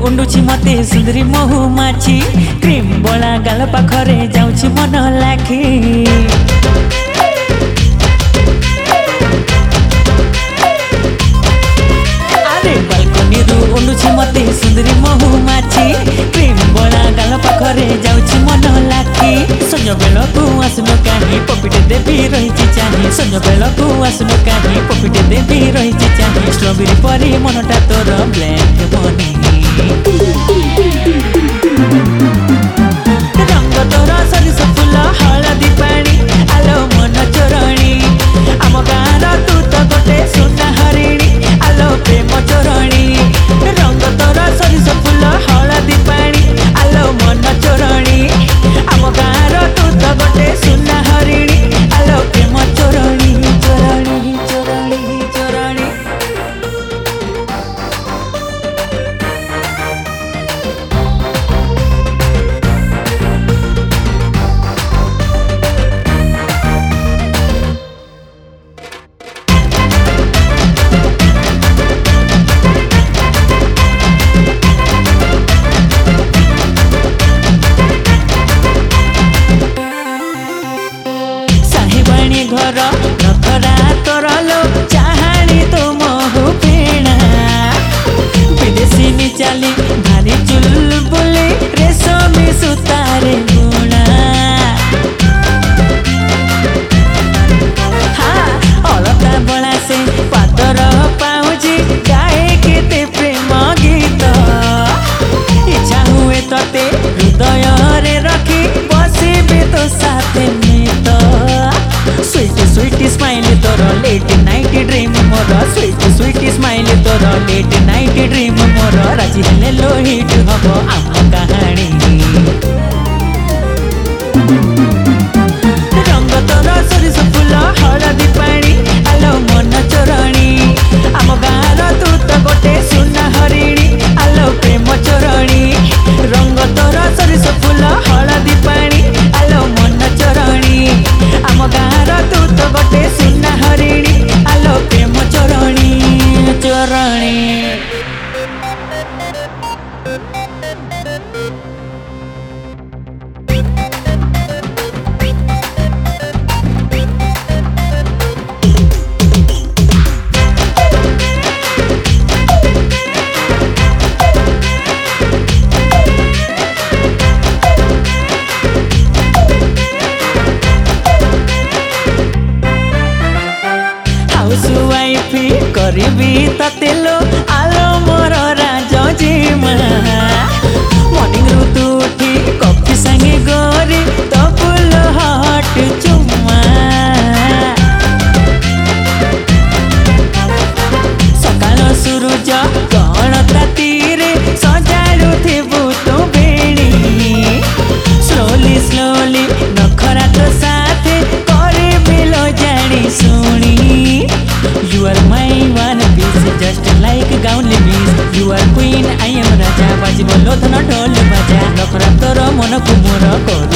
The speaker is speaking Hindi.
उंडुची मते सुंदरी महु माछी क्रीम बोला गाल पाखरे जाउची मन लाखी अरे बालकनी रु उंडुची मते सुंदरी महु माछी क्रीम बोला गाल पाखरे जाउची मन लाखी संज बेलकु आसुनो काहे पपिटे देवी रहिची चाहे संज बेलकु आसुनो काहे पपिटे देवी रहिची चाहे स्ट्रॉबेरी परी मनटा तोर ब्लैक मनी रंग तोर सरिस फूल हलदी पानी आलो मन चोरणी आम गाँर तू तो गोटे सुना हरिणी आलो प्रेम चोरणी रंग तोर सरिस फूल हलदी पानी आलो मन चोरणी आम गाँर तू तो गोटे सुना हरिणी आलो प्रेम चोरणी चोरणी चोरणी चोरणी घर नखरा तोरलो चाहानी तो महु पेणा विदेशी चाली भारी चुलबुली रेशमी सूतारे बुणा हाँ अलता बड़ा से पातर पाउजी गाए केते प्रेम गीत इच्छा हुए तते हृदय रे रखी बसिबे तो साथे में तो स्वीट स्वीट स्माइल तोर लेट नाइट ड्रीम मोर स्वीट स्वीट स्माइल तोर लेट नाइट ड्रीम मोर राजी हेले लो हिट हब आम कहानी रंग तोर सरिस फूल हलदी पानी आलो मन चोरणी आम गाँर तू तो गोटे सुना हरिणी आलो प्रेम चोरणी रंग तोर सरिस फूल हलदी पानी आलो मन चोरणी आम गाँर तू तो गोटे सुना हरिणी आलो प्रेम चोरणी चोरणी हाउसवाइफी करिबी ततेलो आलो मोर राजजी मॉर्निंग ऋतु उठी कॉफी संगे गोरी तो फुल हट चुम्मा सकाल सूरज गणता तीरे सजाड़ू थिबु तो बेणी स्लोली स्लोली नखरा तो साथे करे बिलो जानी सुनी You are my one piece, just like gaunli piece. You are queen, I am raja. बाजी बोलो धन ढोल बजा, नखरा तोर मन कुमोर करू